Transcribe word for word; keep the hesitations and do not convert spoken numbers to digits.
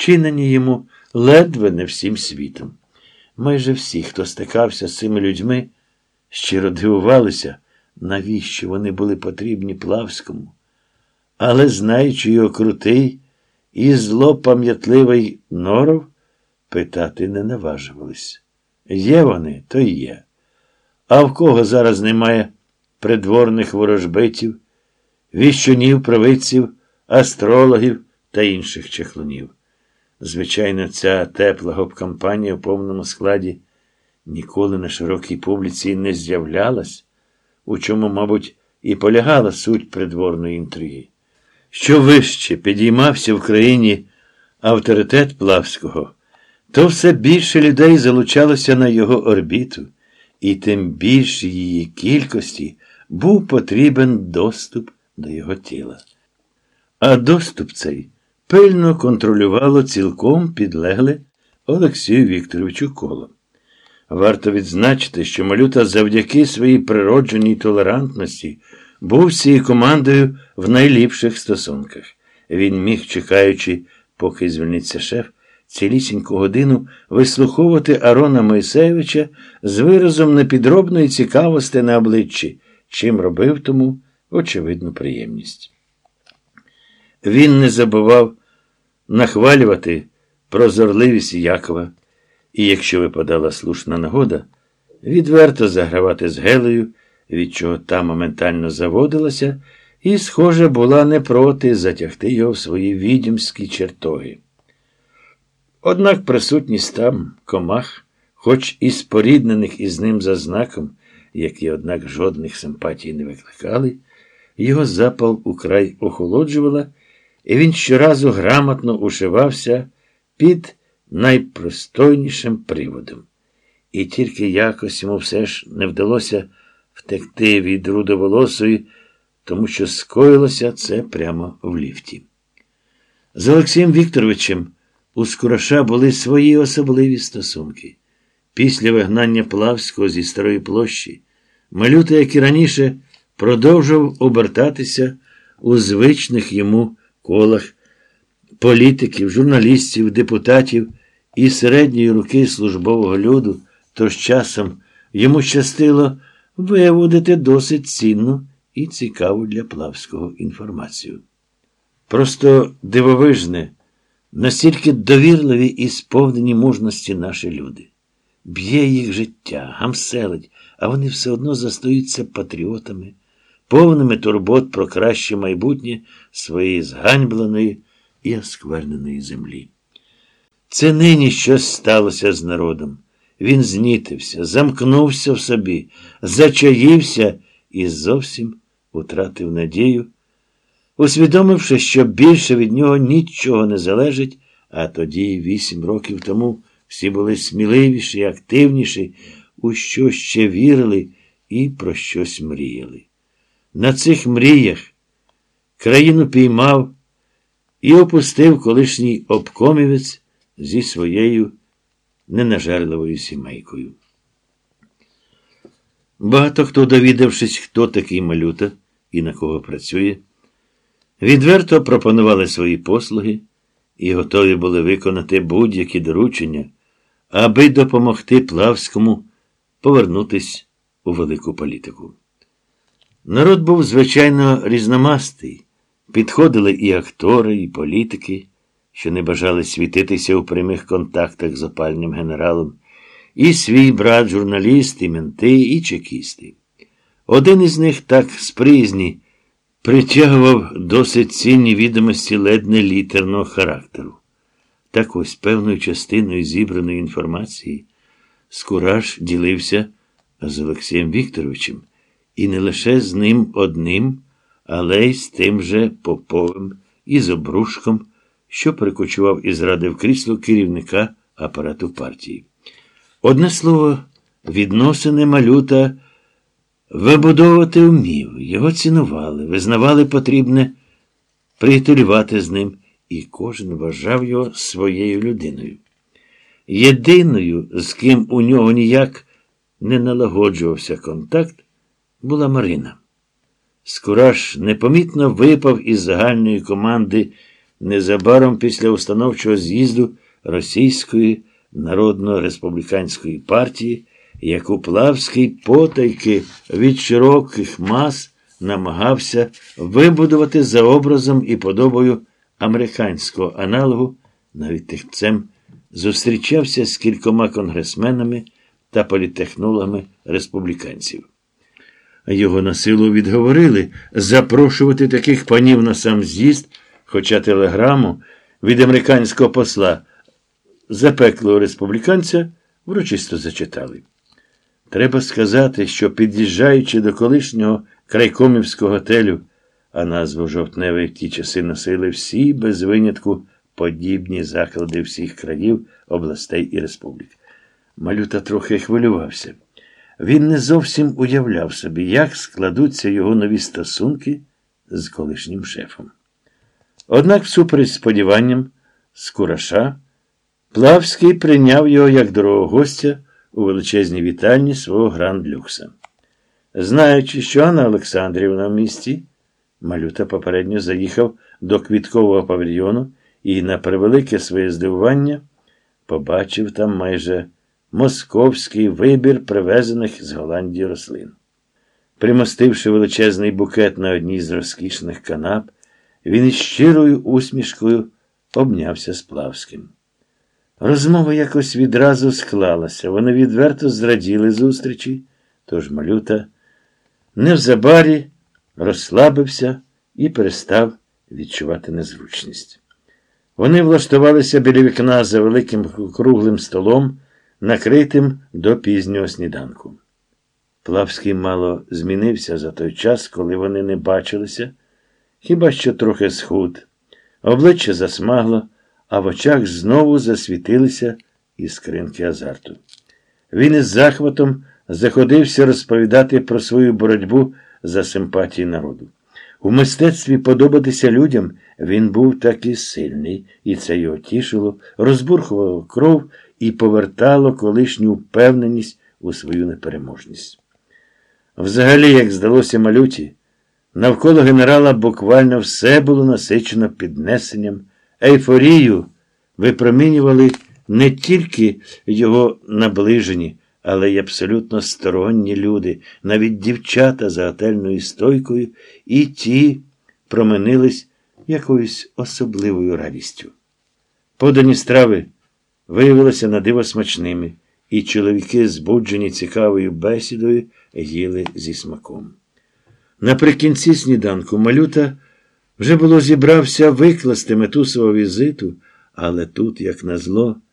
чинені йому ледве не всім світом. Майже всі, хто стикався з цими людьми, щиро дивувалися, навіщо вони були потрібні Плавському. Але, знаючи його крутий і злопам'ятливий норов, питати не наважувались. Є вони, то й є. А в кого зараз немає придворних ворожбитів, віщунів, провидців, астрологів та інших чехлунів? Звичайно, ця тепла гоп-кампанія в повному складі ніколи на широкій публіці не з'являлась, у чому, мабуть, і полягала суть придворної інтриги. Що вище підіймався в країні авторитет Плавського, то все більше людей залучалося на його орбіту, і тим більше її кількості був потрібен доступ до його тіла. А доступ цей пильно контролювало цілком підлегле Олексію Вікторовичу коло. Варто відзначити, що Малюта завдяки своїй природженій толерантності був з цією командою в найліпших стосунках. Він міг, чекаючи, поки звільниться шеф, цілісіньку годину вислуховувати Арона Мойсеєвича з виразом непідробної цікавості на обличчі, чим робив тому очевидну приємність. Він не забував нахвалювати прозорливість Якова, і, якщо випадала слушна нагода, відверто загравати з Гелею, від чого та моментально заводилася, і, схоже, була не проти затягти його в свої відьмські чертоги. Однак присутність там комах, хоч і споріднених із ним за знаком, які, однак, жодних симпатій не викликали, його запал украй охолоджувала, і він щоразу грамотно ушивався під найпростойнішим приводом. І тільки якось йому все ж не вдалося втекти від рудоволосої, тому що скоїлося це прямо в ліфті. З Олексієм Вікторовичем у Скураша були свої особливі стосунки. Після вигнання Плавського зі Старої площі Малюта, як і раніше, продовжував обертатися у звичних йому колах політиків, журналістів, депутатів і середньої руки службового люду, тож часом йому щастило виводити досить цінну і цікаву для Плавського інформацію. Просто дивовижне, настільки довірливі і сповнені мужності наші люди. Б'є їх життя, гамселить, а вони все одно застаються патріотами, повними турбот про краще майбутнє своєї зганьбленої і оскверненої землі. Це нині щось сталося з народом. Він знітився, замкнувся в собі, зачаївся і зовсім утратив надію, усвідомивши, що більше від нього нічого не залежить, а тоді, вісім років тому, всі були сміливіші і активніші, у що ще вірили і про щось мріяли. На цих мріях країну піймав і опустив колишній обкомівець зі своєю ненажерливою сімейкою. Багато хто, довідавшись, хто такий Малюта і на кого працює, відверто пропонували свої послуги і готові були виконати будь-які доручення, аби допомогти Плавському повернутись у велику політику. Народ був, звичайно, різномастий. Підходили і актори, і політики, що не бажали світитися у прямих контактах з опальним генералом, і свій брат журналіст, і менти, і чекісти. Один із них так сприязні притягував досить цінні відомості ледь не літерного характеру. Так ось певною частиною зібраної інформації Скураш ділився з Олексієм Вікторовичем, і не лише з ним одним, але й з тим же Поповим і з Обрушком, що перекочував із ради в крісло керівника апарату партії. Одне слово, відносини Малюта вибудовувати вмів, його цінували, визнавали потрібне приятелювати з ним, і кожен вважав його своєю людиною. Єдиною, з ким у нього ніяк не налагоджувався контакт, була Марина. Скураш непомітно випав із загальної команди незабаром після установчого з'їзду Російської Народно-Республіканської партії, яку Плавський потайки від широких мас намагався вибудувати за образом і подобою американського аналогу, навіть тихцем зустрічався з кількома конгресменами та політтехнологами республіканців. Його на силу відговорили запрошувати таких панів на сам з'їзд, хоча телеграму від американського посла запеклого республіканця врочисто зачитали. Треба сказати, що під'їжджаючи до колишнього крайкомівського готелю, а назву «Жовтневий» в ті часи носили всі, без винятку, подібні заклади всіх країв, областей і республік. Малюта трохи хвилювався. Він не зовсім уявляв собі, як складуться його нові стосунки з колишнім шефом. Однак, всупереч сподіванням, з Кураша, Плавський прийняв його як дорогого гостя у величезній вітальні свого Гранд-Люкса. Знаючи, що Анна Олександрівна в місті, Малюта попередньо заїхав до квіткового павільйону і, на превелике своє здивування, побачив там майже московський вибір привезених з Голландії рослин. Примостивши величезний букет на одній з розкішних канап, він із щирою усмішкою обнявся з Плавським. Розмова якось відразу склалася, вони відверто зраділи зустрічі, тож Малюта невзабарі розслабився і перестав відчувати незручність. Вони влаштувалися біля вікна за великим круглим столом, накритим до пізнього сніданку. Плавський мало змінився за той час, коли вони не бачилися, хіба що трохи схуд. Обличчя засмагло, а в очах знову засвітилися іскринки азарту. Він із захватом заходився розповідати про свою боротьбу за симпатії народу. У мистецтві подобатися людям він був такий сильний, і це його тішило, розбурхувало кров і повертало колишню впевненість у свою непереможність. Взагалі, як здалося Малюті, навколо генерала буквально все було насичено піднесенням. Ейфорію випромінювали не тільки його наближені, але й абсолютно сторонні люди, навіть дівчата за готельною стойкою, і ті променились якоюсь особливою радістю. Подані страви виявилися на диво смачними, і чоловіки, збуджені цікавою бесідою, їли зі смаком. Наприкінці сніданку Малюта вже було зібрався викласти мету свого візиту, але тут, як назло,